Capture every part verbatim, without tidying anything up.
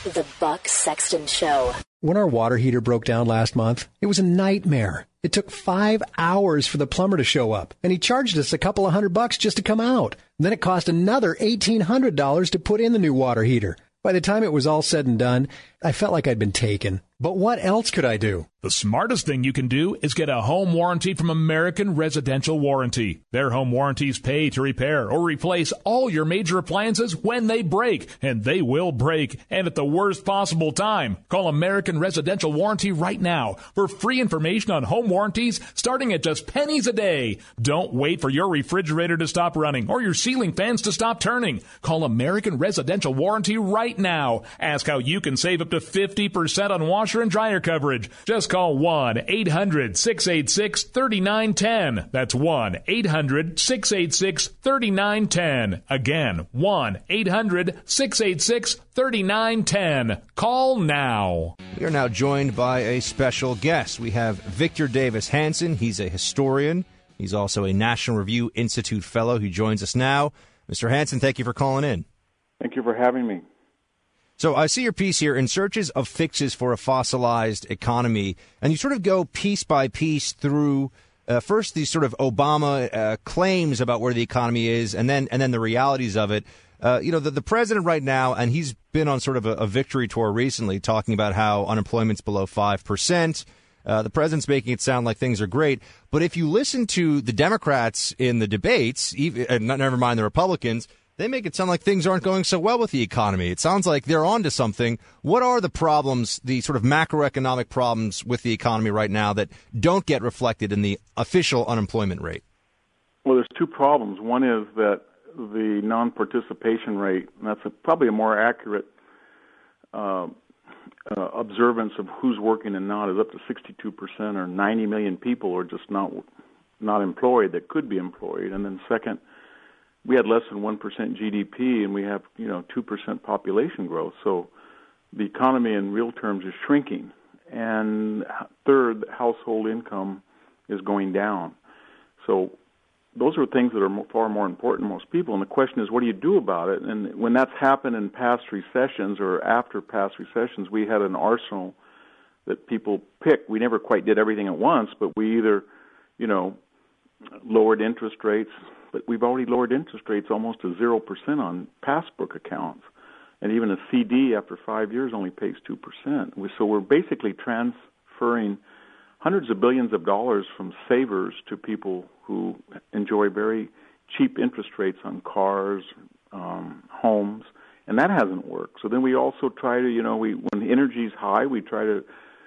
The Buck Sexton Show. When our water heater broke down last month, it was a nightmare. It took five hours for the plumber to show up, and he charged us a couple of hundred bucks just to come out. And then it cost another eighteen hundred dollars to put in the new water heater. By the time it was all said and done, I felt like I'd been taken. But what else could I do? The smartest thing you can do is get a home warranty from American Residential Warranty. Their home warranties pay to repair or replace all your major appliances when they break, and they will break, and at the worst possible time. Call American Residential Warranty right now for free information on home warranties starting at just pennies a day. Don't wait for your refrigerator to stop running or your ceiling fans to stop turning. Call American Residential Warranty right now. Ask how you can save up to fifty percent on washer and dryer coverage. Just call one eight hundred six eight six three nine one zero. That's one eight hundred six eight six three nine one zero. Again, one eight hundred six eight six three nine one zero. Call now. We are now joined by a special guest. We have Victor Davis Hanson. He's a historian. He's also a National Review Institute fellow. He joins us now. Mister Hanson, thank you for calling in. Thank you for having me. So I see your piece here, In Searches of Fixes for a Fossilized Economy, and you sort of go piece by piece through uh, first these sort of Obama uh, claims about where the economy is, and then and then the realities of it. Uh, you know, the, the president right now, and he's been on sort of a, a victory tour recently, talking about how unemployment's below five percent. Uh, the president's making it sound like things are great. But if you listen to the Democrats in the debates, even, uh, never mind the Republicans, they make it sound like things aren't going so well with the economy. It sounds like they're onto something. What are the problems, the sort of macroeconomic problems with the economy right now that don't get reflected in the official unemployment rate? Well, there's two problems. One is that the non-participation rate, and that's a, probably a more accurate uh, uh, observance of who's working and not, is up to sixty-two percent, or ninety million people are just not not employed that could be employed. And then second, we had less than one percent G D P, and we have, you know, two percent population growth. So the economy in real terms is shrinking. And third, household income is going down. So those are things that are far more important to most people. And the question is, what do you do about it? And when that's happened in past recessions or after past recessions, we had an arsenal that people picked. We never quite did everything at once, but we either, you know, lowered interest rates, but we've already lowered interest rates almost to zero percent on passbook accounts. And even a C D after five years only pays two percent. So we're basically transferring hundreds of billions of dollars from savers to people who enjoy very cheap interest rates on cars, um, homes, and that hasn't worked. So then we also try to, you know, we when the energy's high, we try to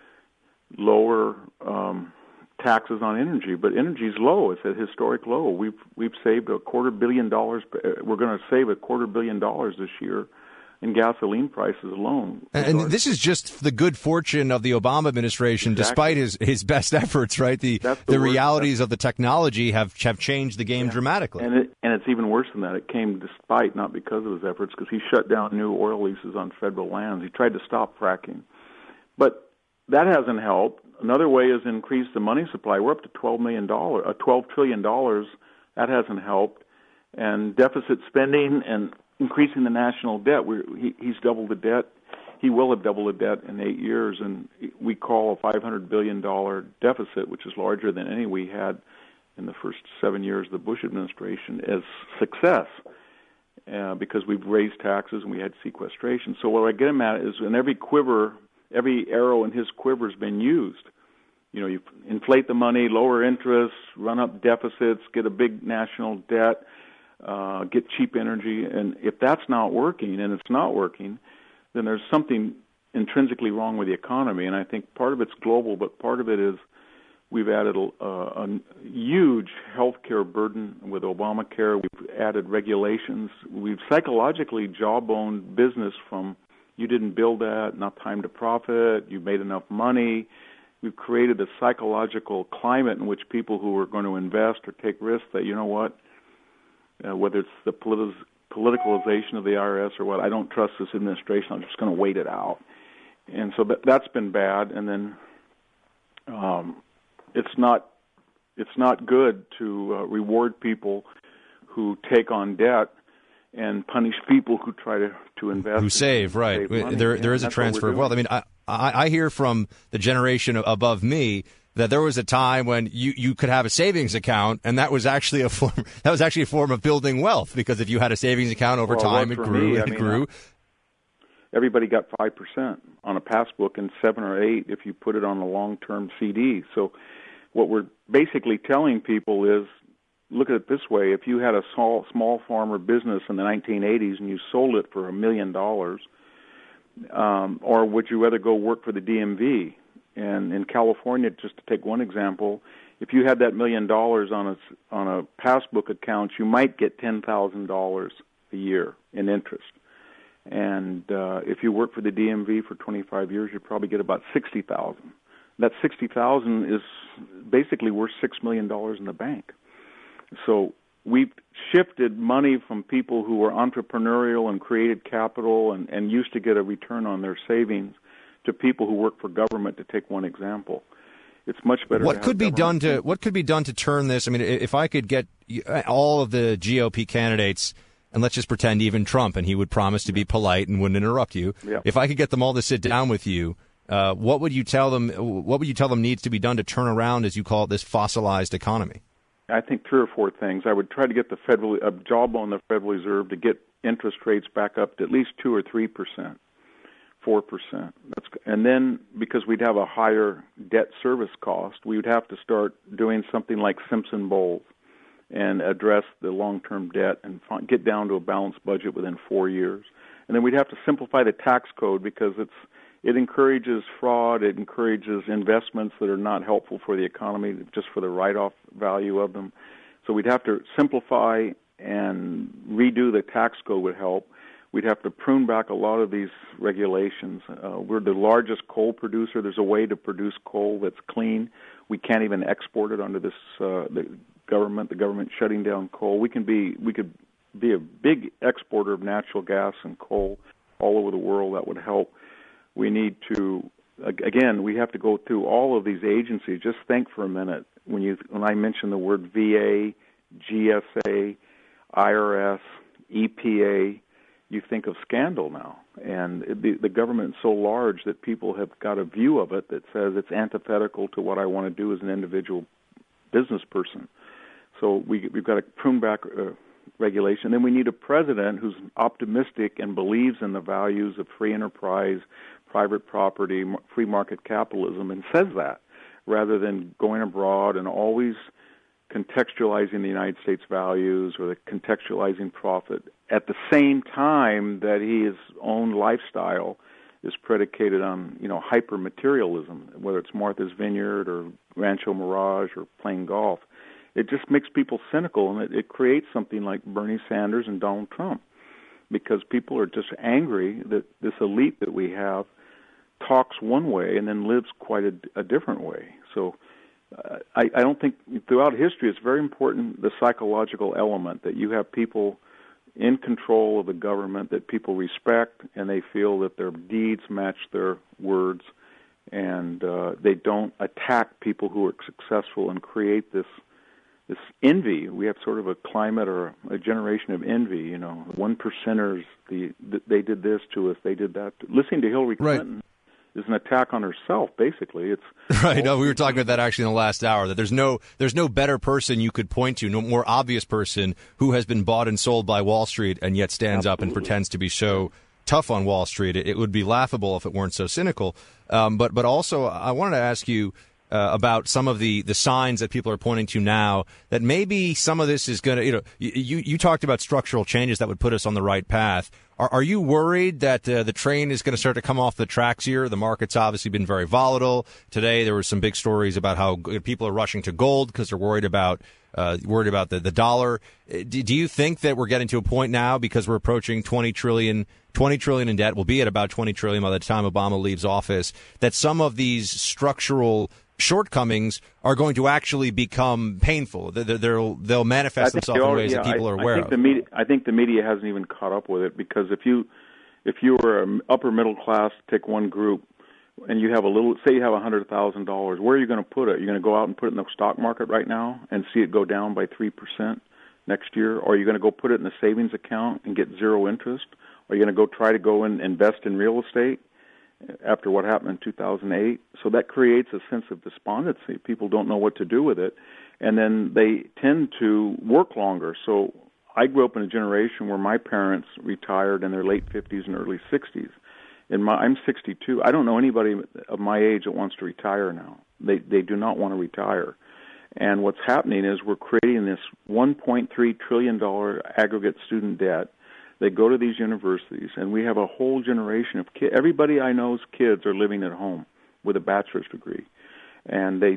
lower um, taxes on energy, but energy's low. It's at historic low. We've we've saved a quarter billion dollars. We're going to save a quarter billion dollars this year in gasoline prices alone. And, and this is just the good fortune of the Obama administration, exactly. Despite his, his best efforts, right? The the, the realities of the technology have have changed the game yeah. dramatically. And it, and it's even worse than that. It came despite, not because of his efforts, because he shut down new oil leases on federal lands. He tried to stop fracking. But that hasn't helped. Another way is increase the money supply. We're up to twelve million dollars, uh, twelve trillion dollars. That hasn't helped. And deficit spending and increasing the national debt. We're, he, he's doubled the debt. He will have doubled the debt in eight years, and we call a five hundred billion dollars deficit, which is larger than any we had in the first seven years of the Bush administration, as success uh, because we've raised taxes and we had sequestration. So what I get him at is in every quiver, every arrow in his quiver has been used. You know, you inflate the money, lower interest, run up deficits, get a big national debt, uh, get cheap energy. And if that's not working, and it's not working, then there's something intrinsically wrong with the economy. And I think part of it's global, but part of it is we've added a, a huge health care burden with Obamacare. We've added regulations. We've psychologically jawboned business from you didn't build that, not time to profit, you made enough money. We've created a psychological climate in which people who are going to invest or take risks that, you know what, uh, whether it's the politi- politicalization of the I R S or what, I don't trust this administration, I'm just going to wait it out. And so that, that's been bad. And then um, it's not it's not good to uh, reward people who take on debt and punish people who try to, to invest. Who save, right. Save money. There, yeah, there is a transfer of wealth. I mean, I, I, I hear from the generation above me that there was a time when you, you could have a savings account, and that was actually a form that was actually a form of building wealth, because if you had a savings account over well, time, it grew me. and I it mean, grew. Uh, everybody got five percent on a passbook and seven or eight if you put it on a long-term C D. So what we're basically telling people is, look at it this way: if you had a small small farmer business in the nineteen eighties and you sold it for a million dollars, um, or would you rather go work for the D M V? And in California, just to take one example, if you had that million dollars on a on a passbook account, you might get ten thousand dollars a year in interest. And uh, if you work for the D M V for twenty-five years, you probably get about sixty thousand. That sixty thousand is basically worth six million dollars in the bank. So we've shifted money from people who were entrepreneurial and created capital and, and used to get a return on their savings to people who work for government, to take one example. It's much better. What to could be done to people. what could be done to turn this? I mean, if I could get all of the G O P candidates, and let's just pretend even Trump, and he would promise to be polite and wouldn't interrupt you. Yeah. If I could get them all to sit down with you, uh, what would you tell them? What would you tell them needs to be done to turn around, as you call it, this fossilized economy? I think three or four things. I would try to get the federal a job on the Federal Reserve to get interest rates back up to at least two or three percent. Four percent. That's and then because we'd have a higher debt service cost, we would have to start doing something like Simpson-Bowles and address the long-term debt and get down to a balanced budget within four years. And then we'd have to simplify the tax code, because it's it encourages fraud, it encourages investments that are not helpful for the economy, just for the write-off value of them. So we'd have to simplify and redo the tax code would help. We'd have to prune back a lot of these regulations. Uh, we're the largest coal producer. There's a way to produce coal that's clean. We can't even export it under this uh, the government. The government shutting down coal. We can be we could be a big exporter of natural gas and coal all over the world. That would help. We need to again. We have to go through all of these agencies. Just think for a minute when you when I mention the word V A, G S A, I R S, E P A. You think of scandal now, and the, the government is so large that people have got a view of it that says it's antithetical to what I want to do as an individual business person. So we, we've got to prune back uh, regulation. Then we need a president who's optimistic and believes in the values of free enterprise, private property, free market capitalism, and says that, rather than going abroad and always contextualizing the United States values or the contextualizing profit at the same time that his own lifestyle is predicated on, you know, hyper materialism, whether it's Martha's Vineyard or Rancho Mirage or playing golf. It just makes people cynical, and it, it creates something like Bernie Sanders and Donald Trump, because people are just angry that this elite that we have talks one way and then lives quite a, a different way. So uh, I, I don't think throughout history it's very important, the psychological element, that you have people in control of the government that people respect, and they feel that their deeds match their words, and uh, they don't attack people who are successful and create this this envy. We have sort of a climate or a generation of envy. You know, one percenters. The, the they did this to us. They did that. Listening to Hillary Clinton right. is an attack on herself. Basically, it's right. No, we were talking about that actually in the last hour. That there's no there's no better person you could point to, no more obvious person who has been bought and sold by Wall Street and yet stands Absolutely. up and pretends to be so tough on Wall Street. It, it would be laughable if it weren't so cynical. Um, but but also, I wanted to ask you. Uh, about some of the, the signs that people are pointing to now that maybe some of this is going to, you know, you, you talked about structural changes that would put us on the right path. Are, are you worried that uh, the train is going to start to come off the tracks here? The market's obviously been very volatile. Today there were some big stories about how people are rushing to gold because they're worried about uh, worried about the, the dollar. Do, do you think that we're getting to a point now, because we're approaching twenty trillion in debt, we'll be at about twenty trillion by the time Obama leaves office, that some of these structural shortcomings are going to actually become painful? They'll they'll manifest themselves in ways yeah, that people I, are aware I think of. The media, I think the media hasn't even caught up with it, because if you if you were an upper middle class, take one group, and you have a little, say you have a hundred thousand dollars, where are you going to put it? You're going to go out and put it in the stock market right now and see it go down by three percent? next year? Or are you going to go put it in a savings account and get zero interest? Are you going to go try to go and invest in real estate after what happened in two thousand eight? So that creates a sense of despondency. People don't know what to do with it, and then they tend to work longer. So I grew up in a generation where my parents retired in their late fifties and early sixties. In my, I'm sixty-two. I don't know anybody of my age that wants to retire now. They they do not want to retire. And what's happening is we're creating this one point three trillion dollars aggregate student debt. They go to these universities, and we have a whole generation of kids. Everybody I know's kids are living at home with a bachelor's degree, and they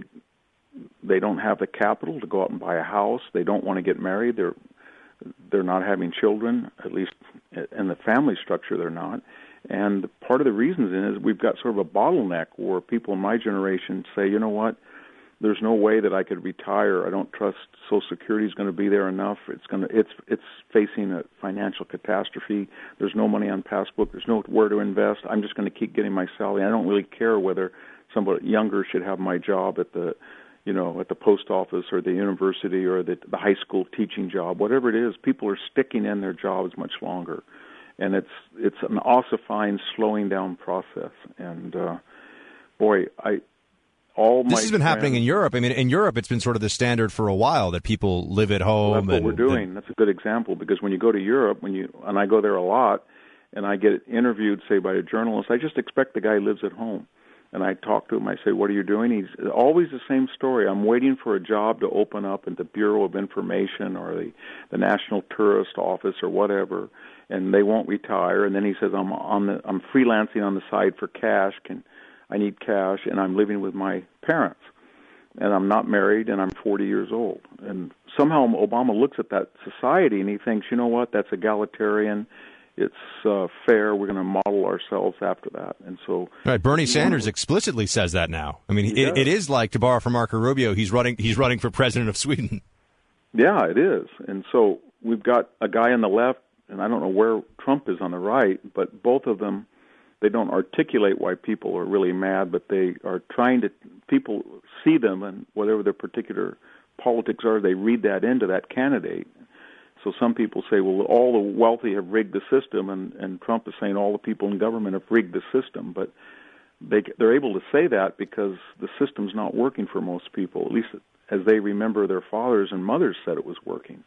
they don't have the capital to go out and buy a house. They don't want to get married. They're they're not having children, at least in the family structure they're not. And part of the reasons is we've got sort of a bottleneck where people in my generation say, you know what, there's no way that I could retire. I don't trust Social Security is going to be there enough. It's going to it's it's facing a financial catastrophe. There's no money on passbook. There's nowhere to invest. I'm just going to keep getting my salary. I don't really care whether somebody younger should have my job at the you know, at the post office or the university or the, the high school teaching job, whatever it is. People are sticking in their jobs much longer. And it's it's an ossifying, slowing down process. And, uh, boy, I all my This has been friends, happening in Europe. I mean, in Europe, it's been sort of the standard for a while that people live at home. Well, that's what and, we're doing. That's a good example, because when you go to Europe, when you and I go there a lot, and I get interviewed, say, by a journalist, I just expect the guy lives at home. And I talk to him. I say, what are you doing? He's always the same story. I'm waiting for a job to open up at the Bureau of Information or the, the National Tourist Office or whatever, and they won't retire. And then he says, I'm on the I'm freelancing on the side for cash. Can I need cash? And I'm living with my parents, and I'm not married, and I'm forty years old. And somehow Obama looks at that society and he thinks, you know what? That's egalitarian. It's uh, fair. We're going to model ourselves after that. And so, right, Bernie Sanders explicitly says that now. I mean, it, it is like, to borrow from Marco Rubio, he's running he's running for president of Sweden. Yeah, it is. And so we've got a guy on the left, and I don't know where Trump is on the right, but both of them, they don't articulate why people are really mad, but they are trying to, people see them, and whatever their particular politics are, they read that into that candidate. So some people say, well, all the wealthy have rigged the system, and, and Trump is saying all the people in government have rigged the system. But they, they're able to say that because the system's not working for most people, at least as they remember their fathers and mothers said it was working.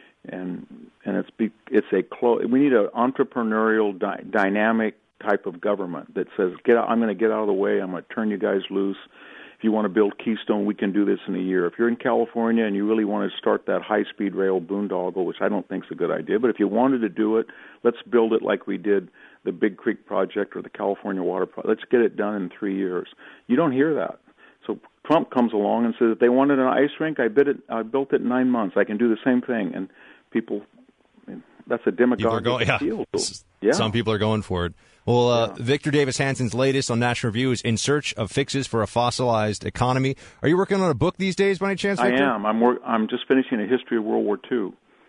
And and it's be, it's a clo- we need an entrepreneurial, dy- dynamic type of government that says, get out, I'm going to get out of the way, I'm going to turn you guys loose. If you want to build Keystone, we can do this in a year. If you're in California and you really want to start that high-speed rail boondoggle, which I don't think is a good idea, but if you wanted to do it, let's build it like we did the Big Creek Project or the California Water Project. Let's get it done in three years. You don't hear that. So Trump comes along and says, if they wanted an ice rink, I, bid it, I built it in nine months. I can do the same thing. And people, I mean, that's a demagogic going, yeah. deal. So, yeah. Some people are going for it. Well, uh, yeah. Victor Davis Hanson's latest on National Review is In Search of Fixes for a Fossilized Economy. Are you working on a book these days by any chance, Victor? I am. I'm, work- I'm just finishing a history of World War Two.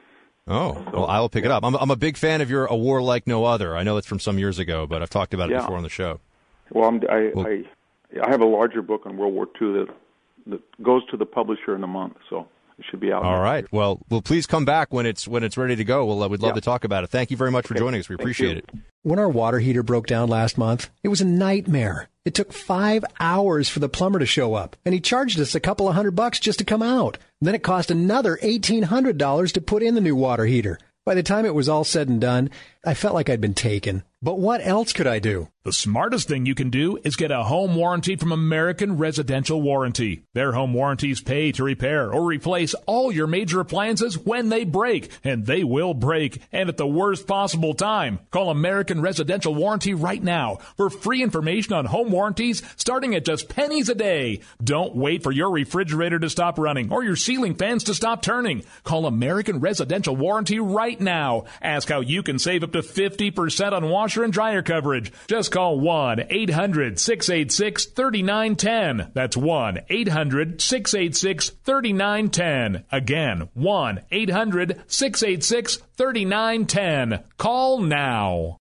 Oh, so, well, I will pick yeah. it up. I'm, I'm a big fan of your A War Like No Other. I know it's from some years ago, but I've talked about it yeah. before on the show. Well, I'm, I, well, I I have a larger book on World War Two that, that goes to the publisher in a month, so it should be out. All right. Year. Well, well, please come back when it's when it's ready to go. Well, uh, we'd love yeah. to talk about it. Thank you very much for okay. joining us. We Thank appreciate you. it. When our water heater broke down last month, it was a nightmare. It took five hours for the plumber to show up, and he charged us a couple of hundred bucks just to come out. And then it cost another eighteen hundred dollars to put in the new water heater. By the time it was all said and done, I felt like I'd been taken. But what else could I do? The smartest thing you can do is get a home warranty from American Residential Warranty. Their home warranties pay to repair or replace all your major appliances when they break, and they will break, and at the worst possible time. Call American Residential Warranty right now for free information on home warranties starting at just pennies a day. Don't wait for your refrigerator to stop running or your ceiling fans to stop turning. Call American Residential Warranty right now. Ask how you can save up to fifty percent on washer and dryer coverage. Just call one eight hundred six eight six three nine one zero. That's one eight hundred six eight six three nine one zero. Again, one eight hundred six eight six three nine one zero. Call now.